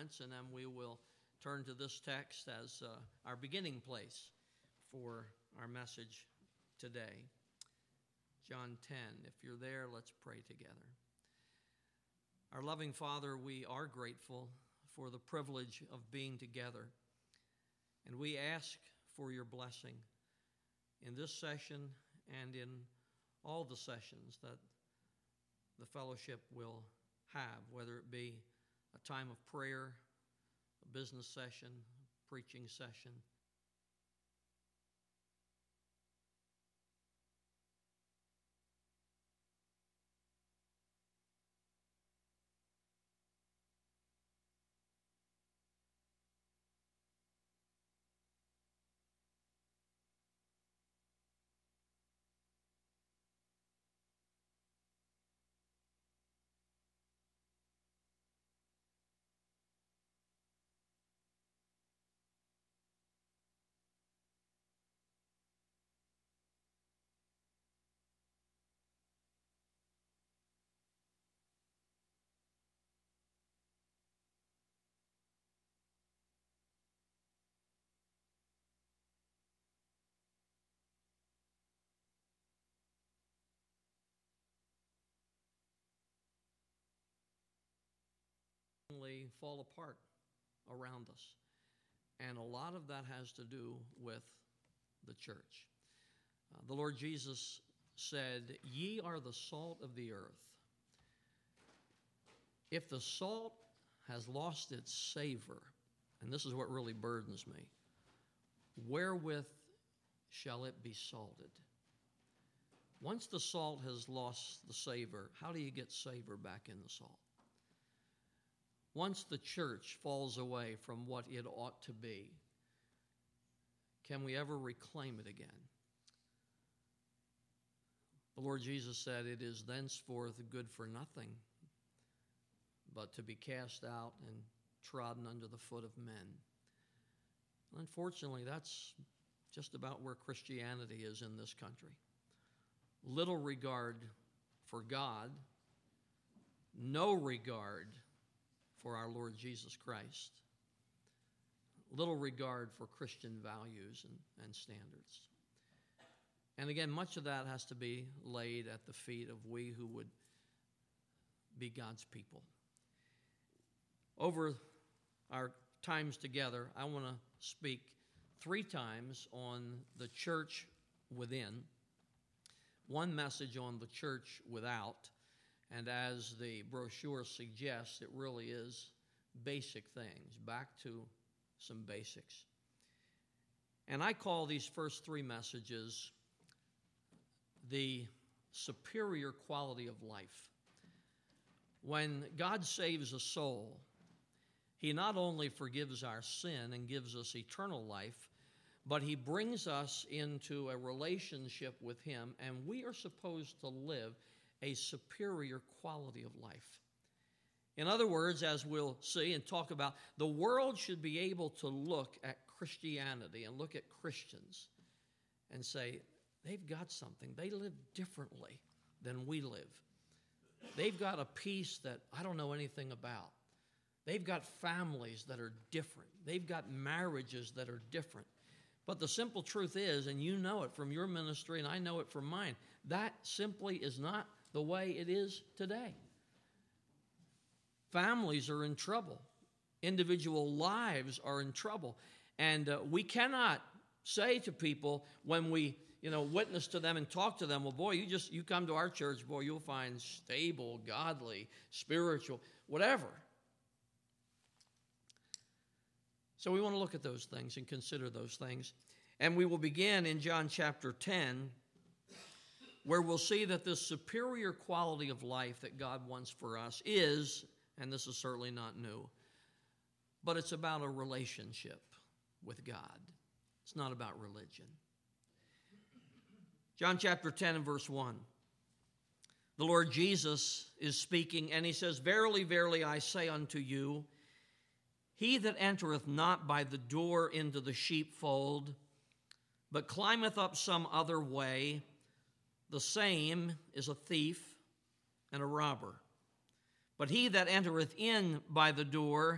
comments, and then we will turn to this text as our beginning place for our message today. John 10. If you're there, let's pray together. Our loving Father, we are grateful for the privilege of being together, and we ask for your blessing in this session and in all the sessions that the fellowship will have, whether it be a time of prayer, a business session, a preaching session. Fall apart around us. And a lot of that has to do with the church. The Lord Jesus said, "Ye are the salt of the earth. If the salt has lost its savor," and this is what really burdens me, "wherewith shall it be salted?" Once the salt has lost the savor, how do you get savor back in the salt? Once the church falls away from what it ought to be, can we ever reclaim it again? The Lord Jesus said, "It is thenceforth good for nothing, but to be cast out and trodden under the foot of men." Unfortunately, that's just about where Christianity is in this country. Little regard for God, no regard for our Lord Jesus Christ, little regard for Christian values and standards. And again, much of that has to be laid at the feet of we who would be God's people. Over our times together, I want to speak 3 times on the church within, one message on the church without, and as the brochure suggests, it really is basic things, back to some basics. And I call these first 3 messages the superior quality of life. When God saves a soul, He not only forgives our sin and gives us eternal life, but He brings us into a relationship with Him, and we are supposed to live a superior quality of life. In other words, as we'll see and talk about, the world should be able to look at Christianity and look at Christians and say, they've got something. They live differently than we live. They've got a peace that I don't know anything about. They've got families that are different. They've got marriages that are different. But the simple truth is, and you know it from your ministry and I know it from mine, that simply is not the way it is today. Families are in trouble. Individual lives are in trouble. And we cannot say to people when we witness to them and talk to them, well, boy, you come to our church, boy, you'll find stable, godly, spiritual, whatever. So we want to look at those things and consider those things. And we will begin in John chapter 10, where we'll see that this superior quality of life that God wants for us is, and this is certainly not new, but it's about a relationship with God. It's not about religion. John chapter 10 and verse 1. The Lord Jesus is speaking, and He says, "Verily, verily, I say unto you, he that entereth not by the door into the sheepfold, but climbeth up some other way, the same is a thief and a robber. But he that entereth in by the door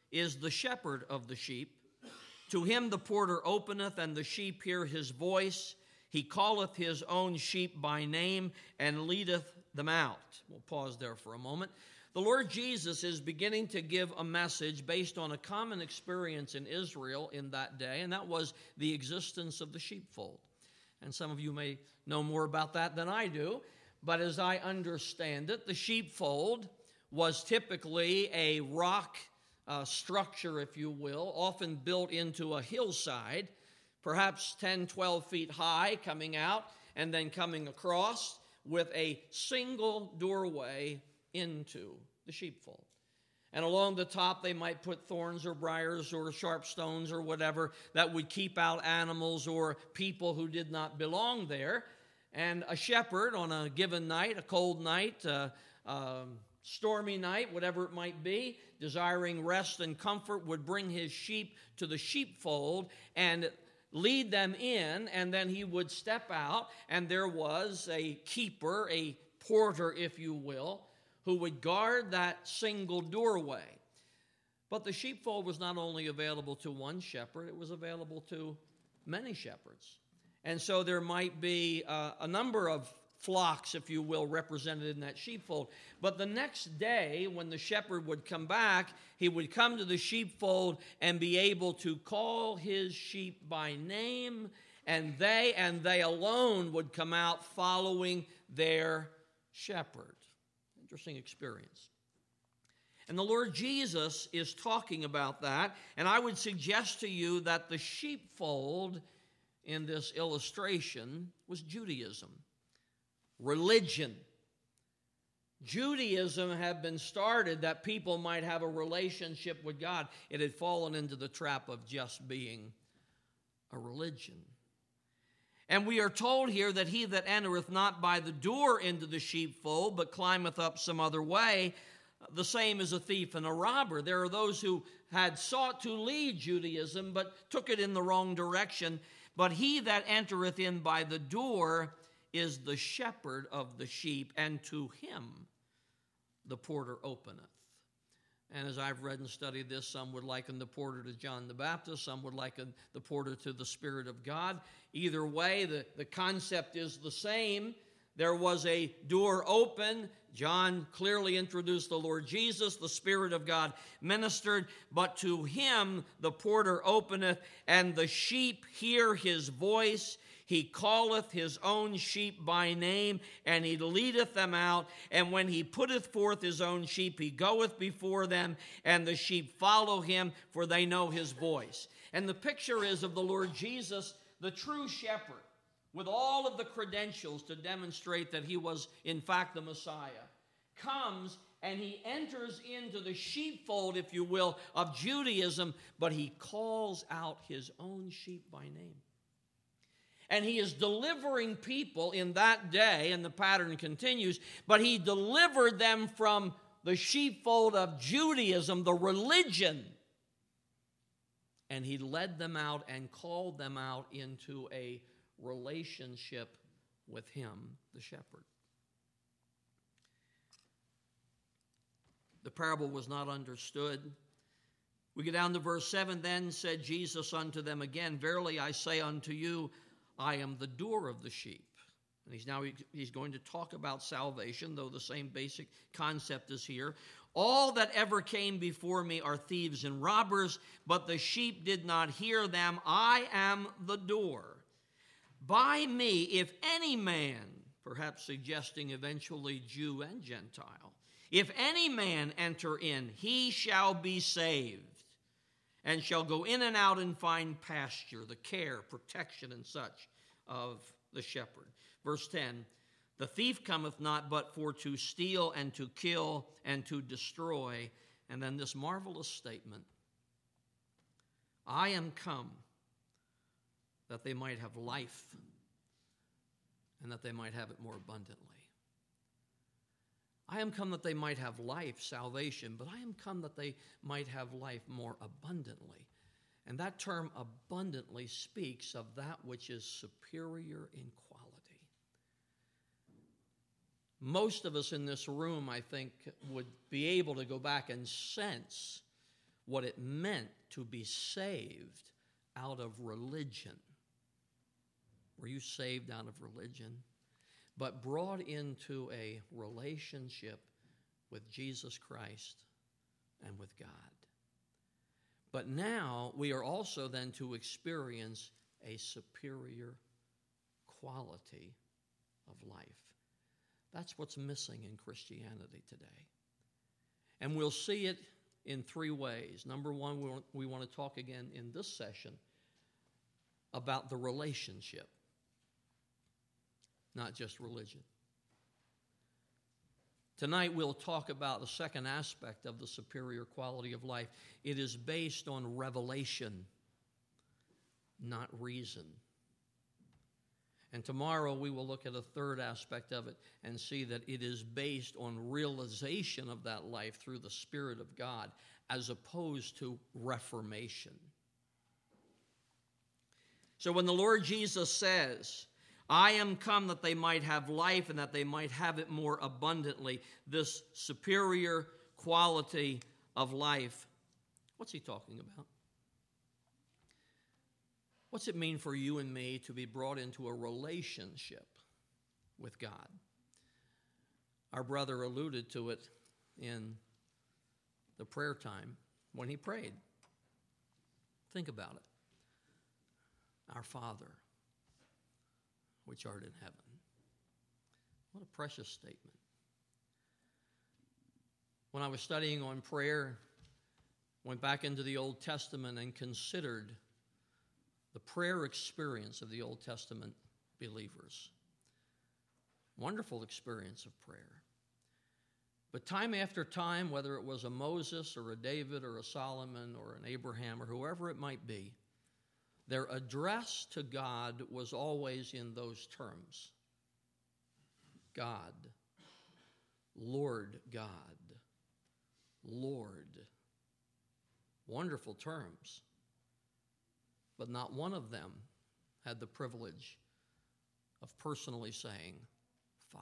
is the shepherd of the sheep. To him the porter openeth, and the sheep hear his voice. He calleth his own sheep by name, and leadeth them out. We'll pause there for a moment. The Lord Jesus is beginning to give a message based on a common experience in Israel in that day, and that was the existence of the sheepfold. And some of you may know more about that than I do, but as I understand it, the sheepfold was typically a rock structure, if you will, often built into a hillside, perhaps 10, 12 feet high, coming out and then coming across with a single doorway into the sheepfold. And along the top, they might put thorns or briars or sharp stones or whatever that would keep out animals or people who did not belong there. And a shepherd on a given night, a cold night, stormy night, whatever it might be, desiring rest and comfort, would bring his sheep to the sheepfold and lead them in, and then he would step out, and there was a keeper, a porter, if you will, who would guard that single doorway. But the sheepfold was not only available to one shepherd, it was available to many shepherds. And so there might be a number of flocks, if you will, represented in that sheepfold. But the next day, when the shepherd would come back, he would come to the sheepfold and be able to call his sheep by name, and they alone would come out following their shepherd. Interesting experience. And the Lord Jesus is talking about that, and I would suggest to you that the sheepfold in this illustration was Judaism. Religion. Judaism had been started that people might have a relationship with God. It had fallen into the trap of just being a religion. And we are told here that he that entereth not by the door into the sheepfold, but climbeth up some other way, the same is a thief and a robber. There are those who had sought to lead Judaism, but took it in the wrong direction. But he that entereth in by the door is the shepherd of the sheep, and to him the porter openeth. And as I've read and studied this, some would liken the porter to John the Baptist, some would liken the porter to the Spirit of God. Either way, the concept is the same. There was a door open. John clearly introduced the Lord Jesus. The Spirit of God ministered. But to him the porter openeth, and the sheep hear his voice. He calleth his own sheep by name, and he leadeth them out. And when he putteth forth his own sheep, he goeth before them, and the sheep follow him, for they know his voice. And the picture is of the Lord Jesus, the true shepherd, with all of the credentials to demonstrate that he was, in fact, the Messiah, comes and he enters into the sheepfold, if you will, of Judaism, but he calls out his own sheep by name. And he is delivering people in that day, and the pattern continues, but he delivered them from the sheepfold of Judaism, the religion, and he led them out and called them out into a relationship with him, the shepherd. The parable was not understood. We get down to verse 7, then said Jesus unto them again, verily I say unto you, I am the door of the sheep. And he's going to talk about salvation, though the same basic concept is here. All that ever came before me are thieves and robbers, but the sheep did not hear them. I am the door. By me, if any man, perhaps suggesting eventually Jew and Gentile, if any man enter in, he shall be saved, and shall go in and out and find pasture, the care, protection, and such of the shepherd. Verse 10, the thief cometh not but for to steal and to kill and to destroy. And then this marvelous statement, I am come that they might have life and that they might have it more abundantly. I am come that they might have life, salvation, but I am come that they might have life more abundantly. And that term abundantly speaks of that which is superior in quality. Most of us in this room, I think, would be able to go back and sense what it meant to be saved out of religion. Were you saved out of religion? But brought into a relationship with Jesus Christ and with God. But now we are also then to experience a superior quality of life. That's what's missing in Christianity today. And we'll see it in three ways. Number one, we want to talk again in this session about the relationship, not just religion. Tonight we'll talk about the second aspect of the superior quality of life. It is based on revelation, not reason. And tomorrow we will look at a third aspect of it and see that it is based on realization of that life through the Spirit of God as opposed to reformation. So when the Lord Jesus says, I am come that they might have life and that they might have it more abundantly, this superior quality of life, what's he talking about? What's it mean for you and me to be brought into a relationship with God? Our brother alluded to it in the prayer time when he prayed. Think about it. Our Father, which art in heaven. What a precious statement. When I was studying on prayer, went back into the Old Testament and considered the prayer experience of the Old Testament believers. Wonderful experience of prayer. But time after time, whether it was a Moses or a David or a Solomon or an Abraham or whoever it might be, their address to God was always in those terms. God, Lord God, Lord. Wonderful terms. But not one of them had the privilege of personally saying, Father.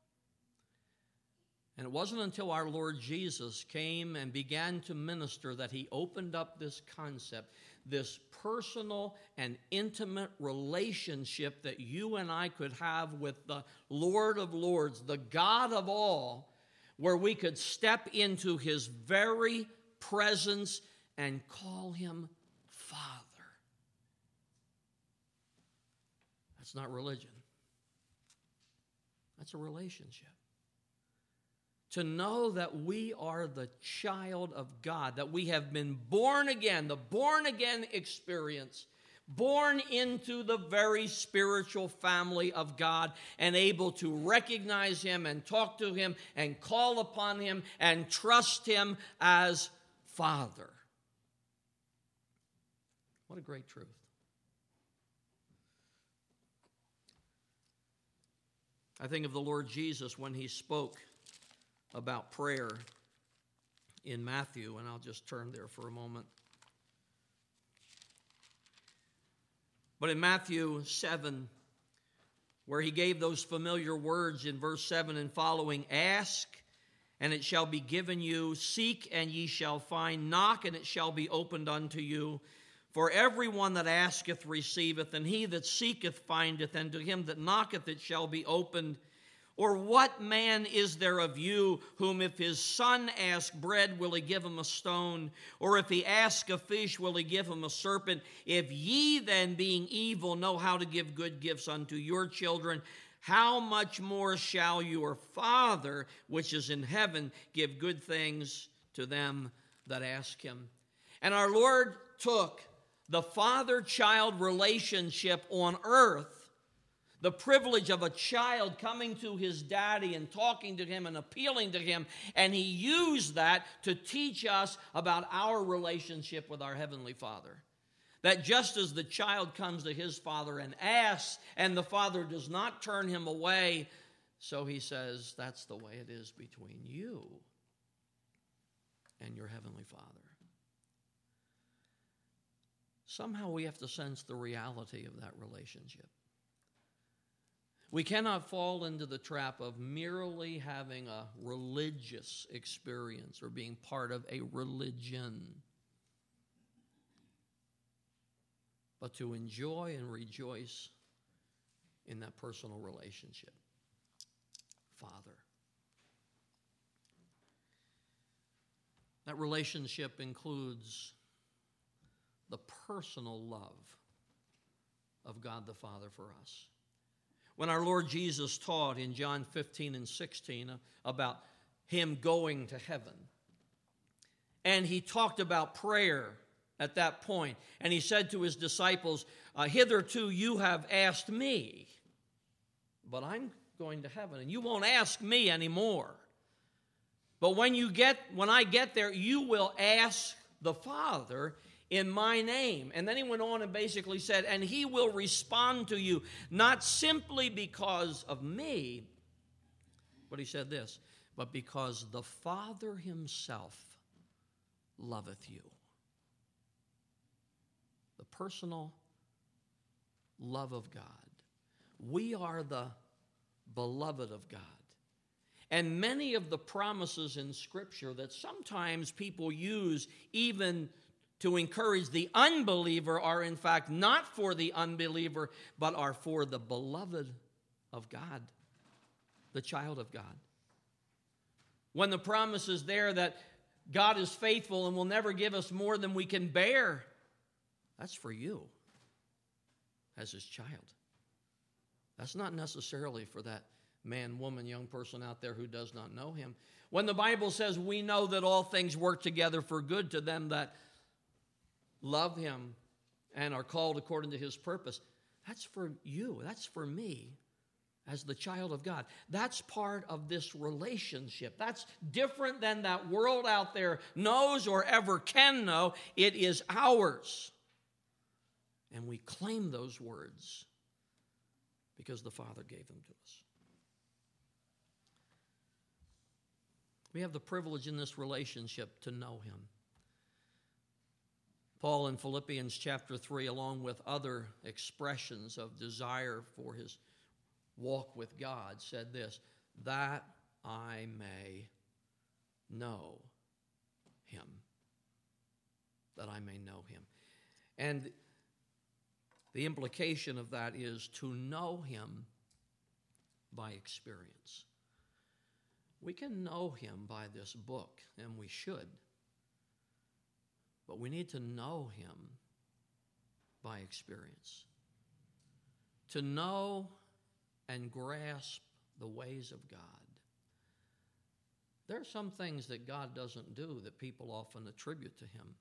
And it wasn't until our Lord Jesus came and began to minister that he opened up this concept, this personal and intimate relationship that you and I could have with the Lord of Lords, the God of all, where we could step into his very presence and call him Father. That's not religion. That's a relationship. To know that we are the child of God, that we have been born again, the born again experience, born into the very spiritual family of God and able to recognize him and talk to him and call upon him and trust him as Father. What a great truth. I think of the Lord Jesus when he spoke about prayer in Matthew, and I'll just turn there for a moment. But in Matthew 7, where he gave those familiar words in verse 7 and following, ask, and it shall be given you, seek, and ye shall find, knock, and it shall be opened unto you. For everyone that asketh receiveth, and he that seeketh findeth, and to him that knocketh it shall be opened. Or what man is there of you whom if his son ask bread, will he give him a stone? Or if he ask a fish, will he give him a serpent? If ye then, being evil, know how to give good gifts unto your children, how much more shall your Father, which is in heaven, give good things to them that ask him? And our Lord took the father-child relationship on earth, the privilege of a child coming to his daddy and talking to him and appealing to him, and he used that to teach us about our relationship with our Heavenly Father. That just as the child comes to his father and asks, and the father does not turn him away, so he says, that's the way it is between you and your Heavenly Father. Somehow we have to sense the reality of that relationship. We cannot fall into the trap of merely having a religious experience or being part of a religion. but to enjoy and rejoice in that personal relationship. Father. That relationship includes the personal love of God the Father for us. When our Lord Jesus taught in John 15 and 16 about him going to heaven, and he talked about prayer at that point, and he said to his disciples, hitherto you have asked me, but I'm going to heaven, and you won't ask me anymore. But when I get there, you will ask the Father in my name. And then he went on and basically said, and he will respond to you, not simply because of me, but he said this, but because the Father himself loveth you. The personal love of God. We are the beloved of God. And many of the promises in Scripture that sometimes people use even to encourage the unbeliever are in fact not for the unbeliever, but are for the beloved of God, the child of God. When the promise is there that God is faithful and will never give us more than we can bear, that's for you as his child. That's not necessarily for that man, woman, young person out there who does not know him. When the Bible says we know that all things work together for good to them that love him and are called according to his purpose, that's for you. That's for me as the child of God. That's part of this relationship. That's different than that world out there knows or ever can know. It is ours. And we claim those words because the Father gave them to us. We have the privilege in this relationship to know him. Paul in Philippians chapter 3, along with other expressions of desire for his walk with God, said this, that I may know him. That I may know him. And the implication of that is to know him by experience. We can know him by this book, and we should. But we need to know him by experience. To know and grasp the ways of God. There are some things that God doesn't do that people often attribute to him.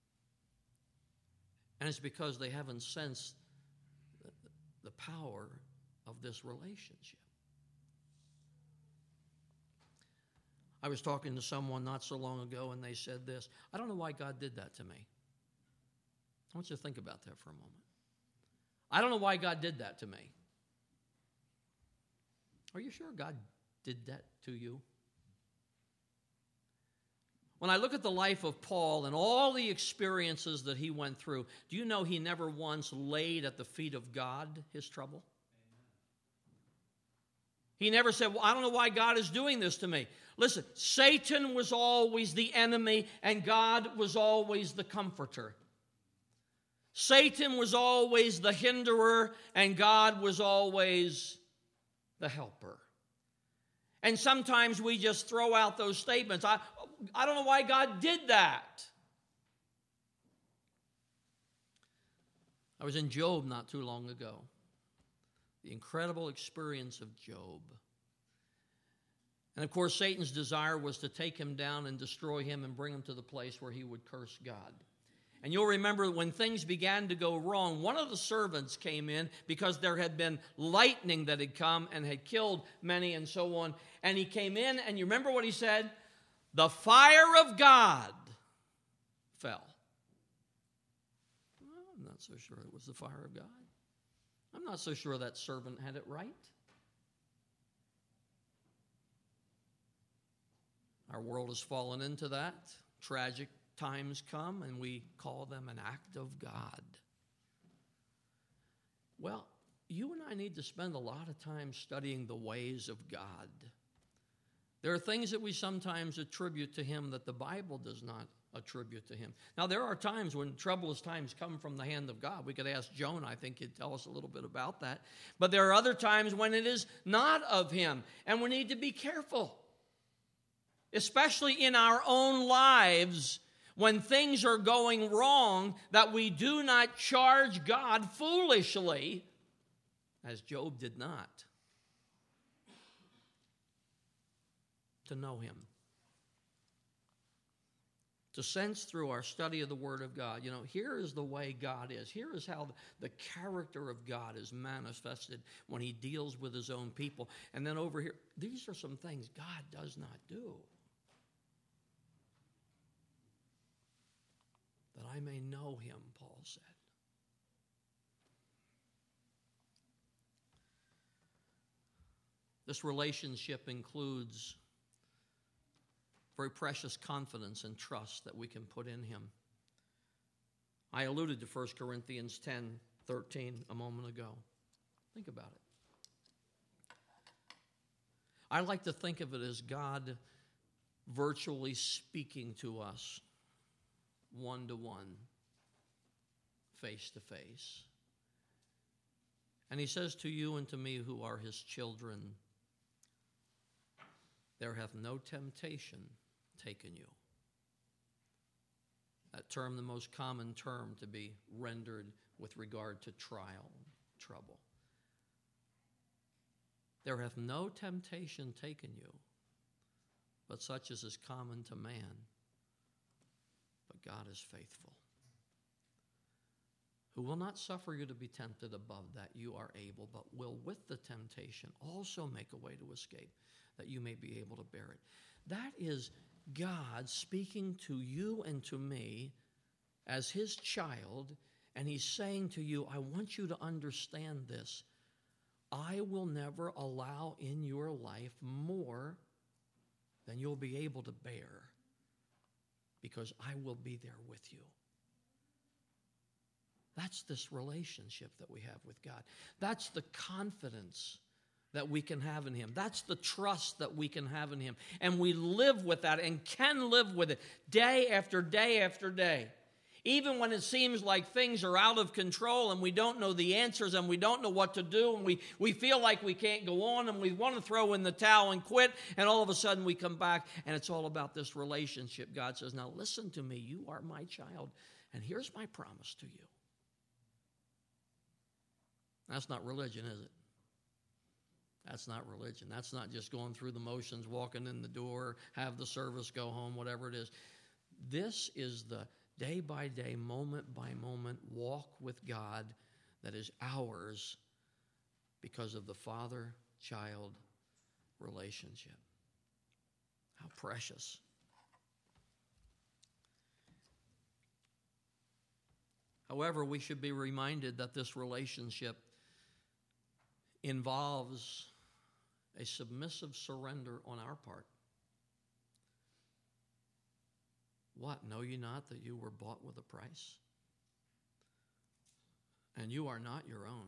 And it's because they haven't sensed the power of this relationship. I was talking to someone not so long ago, and they said this, I don't know why God did that to me. I want you to think about that for a moment. I don't know why God did that to me. Are you sure God did that to you? When I look at the life of Paul and all the experiences that he went through, do you know he never once laid at the feet of God his trouble? He never said, well, I don't know why God is doing this to me. Listen, Satan was always the enemy and God was always the comforter. Satan was always the hinderer and God was always the helper. And sometimes we just throw out those statements. I don't know why God did that. I was in Job not too long ago. The incredible experience of Job. And of course, Satan's desire was to take him down and destroy him and bring him to the place where he would curse God. And you'll remember when things began to go wrong, one of the servants came in because there had been lightning that had come and had killed many and so on. And he came in, and you remember what he said? The fire of God fell. Well, I'm not so sure it was the fire of God. I'm not so sure that servant had it right. Our world has fallen into that. Tragic times come, and we call them an act of God. Well, you and I need to spend a lot of time studying the ways of God. There are things that we sometimes attribute to him that the Bible does not attribute to him. Now, there are times when troublous times come from the hand of God. We could ask Jonah. I think he'd tell us a little bit about that. But there are other times when it is not of him, and we need to be careful, especially in our own lives when things are going wrong, that we do not charge God foolishly, as Job did not, to know him. To sense through our study of the Word of God, here is the way God is. Here is how the character of God is manifested when he deals with his own people. And then over here, these are some things God does not do. That I may know him, Paul said. This relationship includes very precious confidence and trust that we can put in him. I alluded to 1 Corinthians 10:13 a moment ago. Think about it. I like to think of it as God virtually speaking to us one-to-one, face-to-face. And he says to you and to me who are his children, there hath no temptation taken you. That term, the most common term to be rendered with regard to trial, trouble. There hath no temptation taken you, but such as is common to man. But God is faithful, who will not suffer you to be tempted above that you are able, but will with the temptation also make a way to escape, that you may be able to bear it. That is God speaking to you and to me as his child, and he's saying to you, I want you to understand this. I will never allow in your life more than you'll be able to bear, because I will be there with you. That's this relationship that we have with God. That's the confidence that we can have in him. That's the trust that we can have in him. And we live with that and can live with it day after day after day. Even when it seems like things are out of control and we don't know the answers and we don't know what to do and we feel like we can't go on and we want to throw in the towel and quit, and all of a sudden we come back and it's all about this relationship. God says, now listen to me, you are my child, and here's my promise to you. That's not religion, is it? That's not religion. That's not just going through the motions, walking in the door, have the service, go home, whatever it is. This is the day-by-day, moment-by-moment walk with God that is ours because of the father-child relationship. How precious. However, we should be reminded that this relationship involves a submissive surrender on our part. What? Know ye not that you were bought with a price? And you are not your own.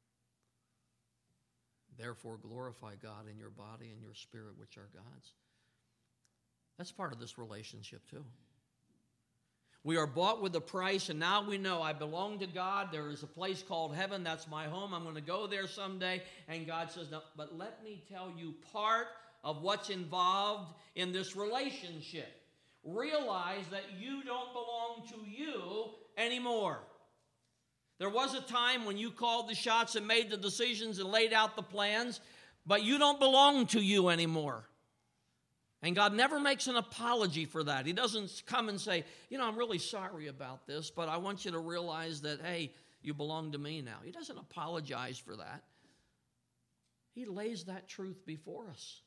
Therefore glorify God in your body and your spirit, which are God's. That's part of this relationship too. We are bought with a price, and now we know I belong to God. There is a place called heaven. That's my home. I'm going to go there someday. And God says, no, but let me tell you part of what's involved in this relationship. Realize that you don't belong to you anymore. There was a time when you called the shots and made the decisions and laid out the plans, but you don't belong to you anymore. And God never makes an apology for that. He doesn't come and say, I'm really sorry about this, but I want you to realize that, hey, you belong to me now. He doesn't apologize for that. He lays that truth before us.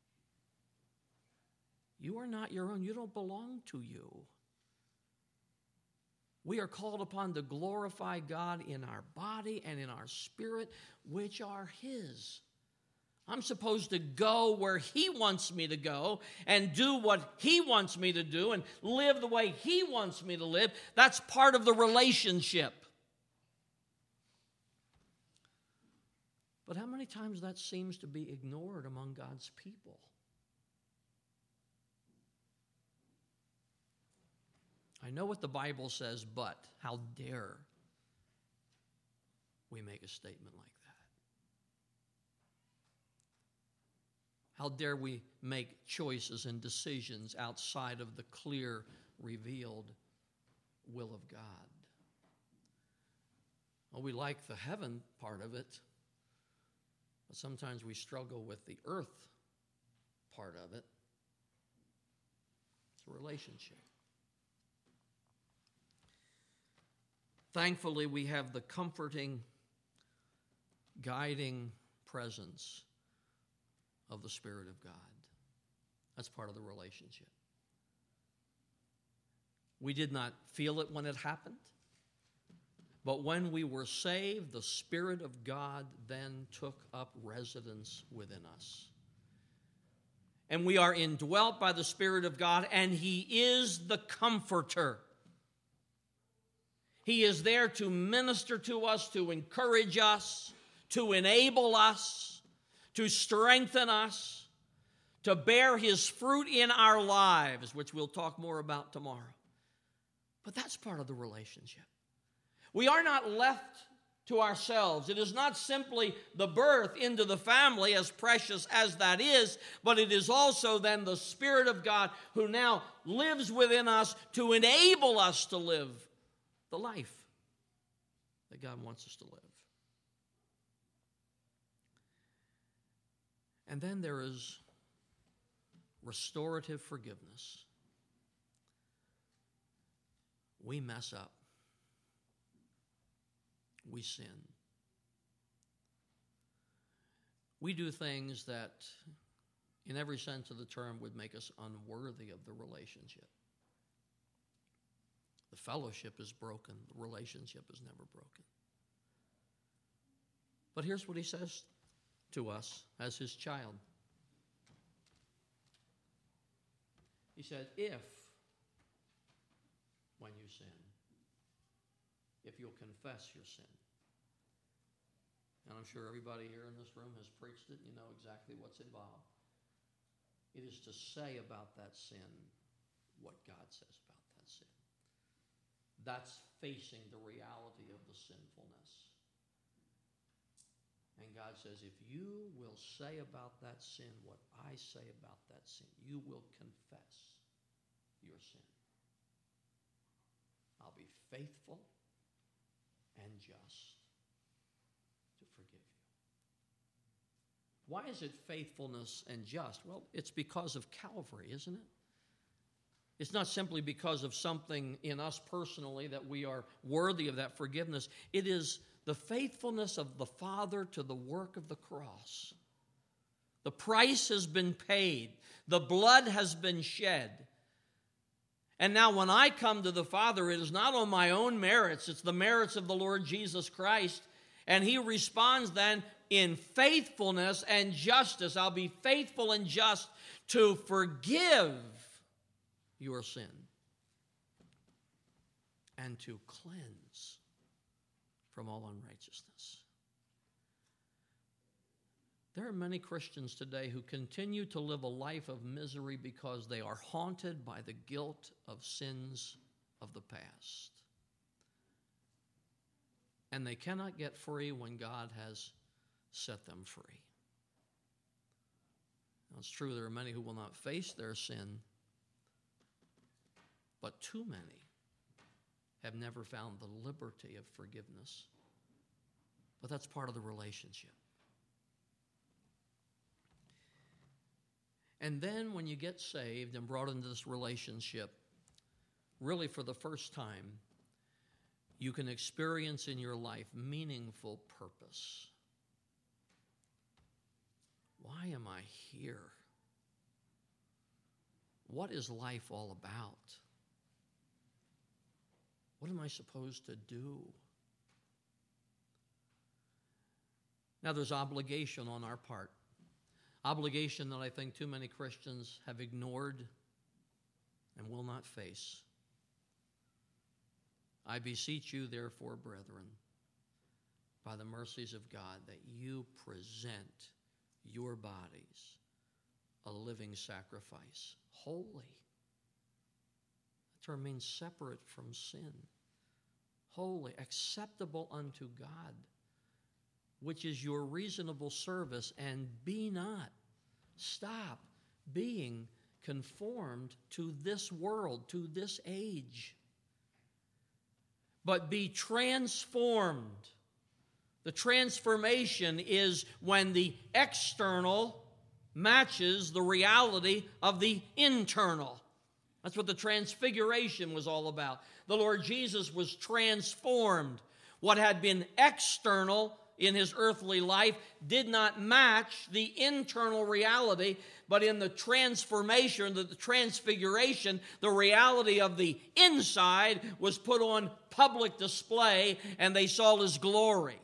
You are not your own. You don't belong to you. We are called upon to glorify God in our body and in our spirit, which are his. I'm supposed to go where he wants me to go and do what he wants me to do and live the way he wants me to live. That's part of the relationship. But how many times that seems to be ignored among God's people? I know what the Bible says, but how dare we make a statement like that? How dare we make choices and decisions outside of the clear, revealed will of God? Well, we like the heaven part of it, but sometimes we struggle with the earth part of it. It's a relationship. Thankfully, we have the comforting, guiding presence of the Spirit of God. That's part of the relationship. We did not feel it when it happened, but when we were saved, the Spirit of God then took up residence within us. And we are indwelt by the Spirit of God, and He is the Comforter. He is there to minister to us, to encourage us, to enable us, to strengthen us, to bear His fruit in our lives, which we'll talk more about tomorrow. But that's part of the relationship. We are not left to ourselves. It is not simply the birth into the family, as precious as that is, but it is also then the Spirit of God who now lives within us to enable us to live the life that God wants us to live. And then there is restorative forgiveness. We mess up. We sin. We do things that, in every sense of the term, would make us unworthy of the relationship. The fellowship is broken. The relationship is never broken. But here's what He says to us as His child. He said, if, when you sin, if you'll confess your sin. And I'm sure everybody here in this room has preached it. You know exactly what's involved. It is to say about that sin what God says about that sin. That's facing the reality of the sinfulness. And God says, if you will say about that sin what I say about that sin, you will confess your sin, I'll be faithful and just to forgive you. Why is it faithfulness and just? Well, it's because of Calvary, isn't it? It's not simply because of something in us personally that we are worthy of that forgiveness. It is the faithfulness of the Father to the work of the cross. The price has been paid. The blood has been shed. And now when I come to the Father, it is not on my own merits. It's the merits of the Lord Jesus Christ. And He responds then in faithfulness and justice. I'll be faithful and just to forgive your sin and to cleanse from all unrighteousness. There are many Christians today who continue to live a life of misery because they are haunted by the guilt of sins of the past. And they cannot get free when God has set them free. Now, it's true there are many who will not face their sin, but too many have never found the liberty of forgiveness. But that's part of the relationship. And then when you get saved and brought into this relationship, really for the first time, you can experience in your life meaningful purpose. Why am I here? What is life all about? What am I supposed to do? Now, there's obligation on our part. Obligation that I think too many Christians have ignored and will not face. I beseech you, therefore, brethren, by the mercies of God, that you present your bodies a living sacrifice, holy, term means separate from sin. Holy, acceptable unto God, which is your reasonable service, and be not, stop being conformed to this world, to this age, but be transformed. The transformation is when the external matches the reality of the internal. That's what the transfiguration was all about. The Lord Jesus was transformed. What had been external in his earthly life did not match the internal reality, but in the transformation, the transfiguration, the reality of the inside was put on public display, and they saw his glory.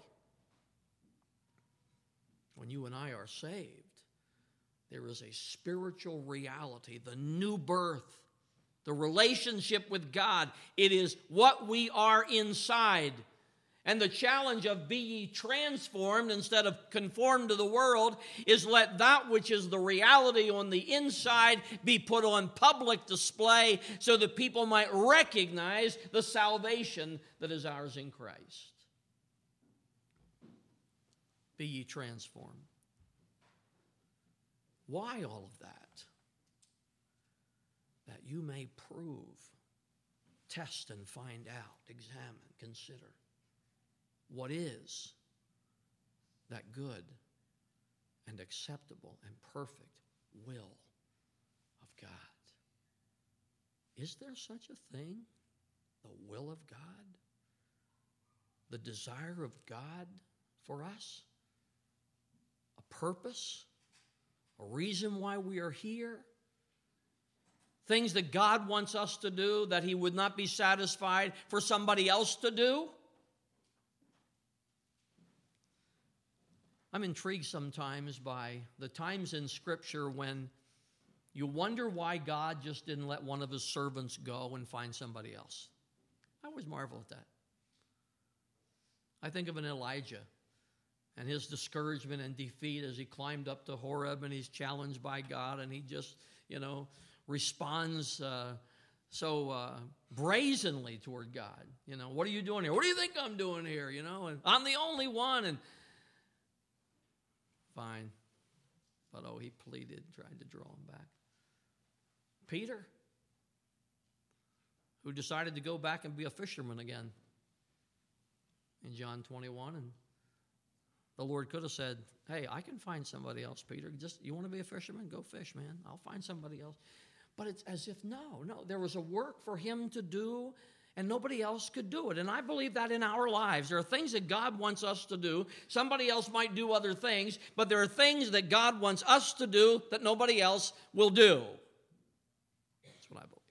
When you and I are saved, there is a spiritual reality, the new birth, the relationship with God. It is what we are inside. And the challenge of be ye transformed instead of conformed to the world is let that which is the reality on the inside be put on public display so that people might recognize the salvation that is ours in Christ. Be ye transformed. Why all of that? That you may prove, test and find out, examine, consider what is that good and acceptable and perfect will of God. Is there such a thing? The will of God? The desire of God for us? A purpose? A reason why we are here? Things that God wants us to do that he would not be satisfied for somebody else to do? I'm intrigued sometimes by the times in Scripture when you wonder why God just didn't let one of his servants go and find somebody else. I always marvel at that. I think of an Elijah and his discouragement and defeat as he climbed up to Horeb and he's challenged by God and he just, responds so brazenly toward God. What are you doing here? What do you think I'm doing here? And I'm the only one. And fine. But he pleaded, tried to draw him back. Peter, who decided to go back and be a fisherman again in John 21. And the Lord could have said, hey, I can find somebody else, Peter. You want to be a fisherman? Go fish, man. I'll find somebody else. But it's as if, no, there was a work for him to do, and nobody else could do it. And I believe that in our lives. There are things that God wants us to do. Somebody else might do other things, but there are things that God wants us to do that nobody else will do. That's what I believe.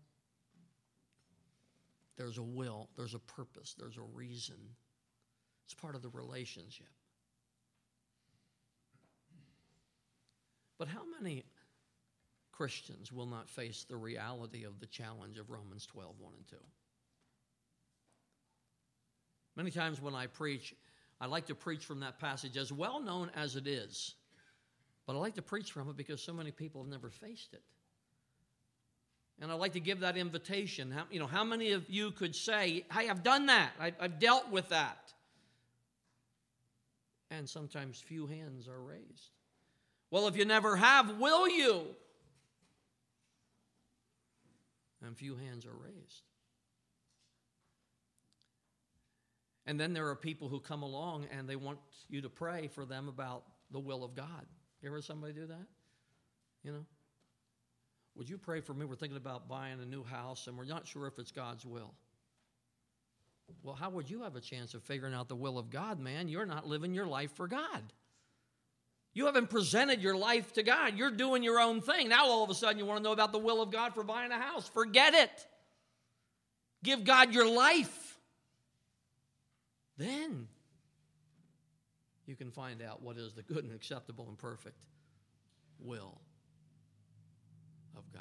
There's a will, there's a purpose, there's a reason. It's part of the relationship. But how many Christians will not face the reality of the challenge of Romans 12, 1 and 2? Many times when I preach, I like to preach from that passage as well known as it is. But I like to preach from it because so many people have never faced it. And I like to give that invitation. How many of you could say, hey, I've done that. I've dealt with that. And sometimes few hands are raised. Well, if you never have, will you? And few hands are raised. And then there are people who come along and they want you to pray for them about the will of God. You ever somebody do that? Would you pray for me? We're thinking about buying a new house and we're not sure if it's God's will. Well, how would you have a chance of figuring out the will of God, man? You're not living your life for God. You haven't presented your life to God. You're doing your own thing. Now all of a sudden you want to know about the will of God for buying a house. Forget it. Give God your life. Then you can find out what is the good and acceptable and perfect will of God.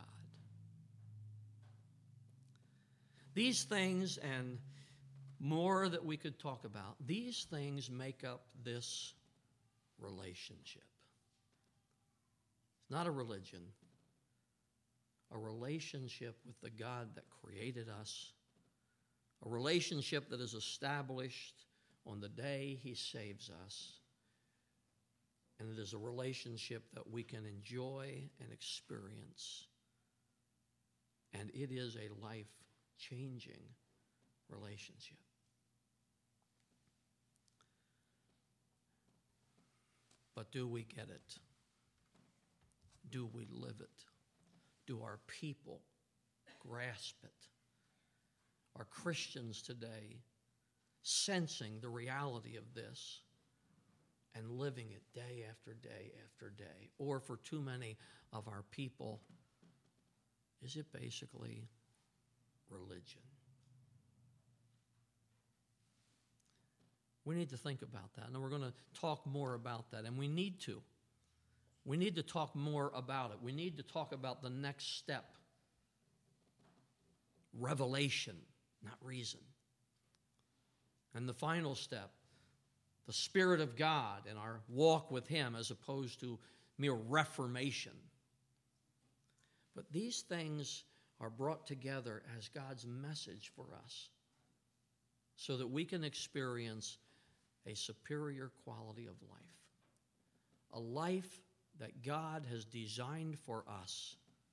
These things and more that we could talk about, these things make up this relationship. It's not a religion. a relationship with the God that created us, a relationship that is established on the day He saves us. And it is a relationship that we can enjoy and experience. And it is a life-changing relationship. But do we get it? Do we live it? Do our people grasp it? Are Christians today sensing the reality of this and living it day after day after day? Or for too many of our people, is it basically religion? We need to think about that, and we're going to talk more about that, and we need to. We need to talk more about it. We need to talk about the next step. Revelation, not reason. And the final step, the Spirit of God and our walk with Him as opposed to mere reformation. But these things are brought together as God's message for us so that we can experience a superior quality of life. A life that God has designed for us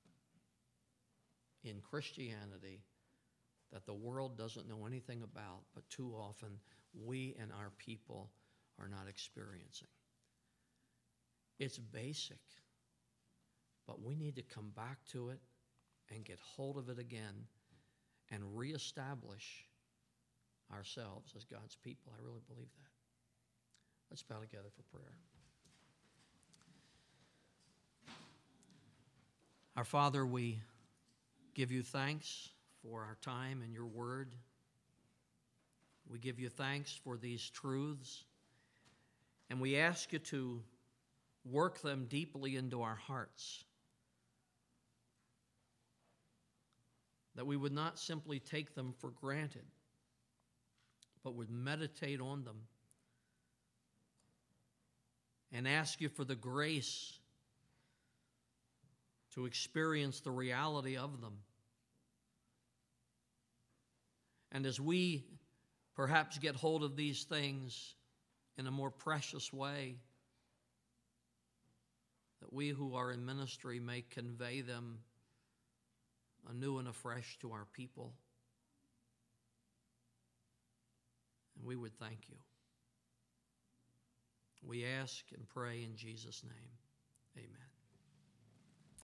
in Christianity that the world doesn't know anything about, but too often we and our people are not experiencing. It's basic, but we need to come back to it and get hold of it again and reestablish ourselves as God's people. I really believe that. Let's bow together for prayer. Our Father, we give you thanks for our time in your word. We give you thanks for these truths, and we ask you to work them deeply into our hearts, that we would not simply take them for granted, but would meditate on them and ask you for the grace to experience the reality of them. And as we perhaps get hold of these things in a more precious way, that we who are in ministry may convey them anew and afresh to our people. And we would thank you. We ask and pray in Jesus' name. Amen.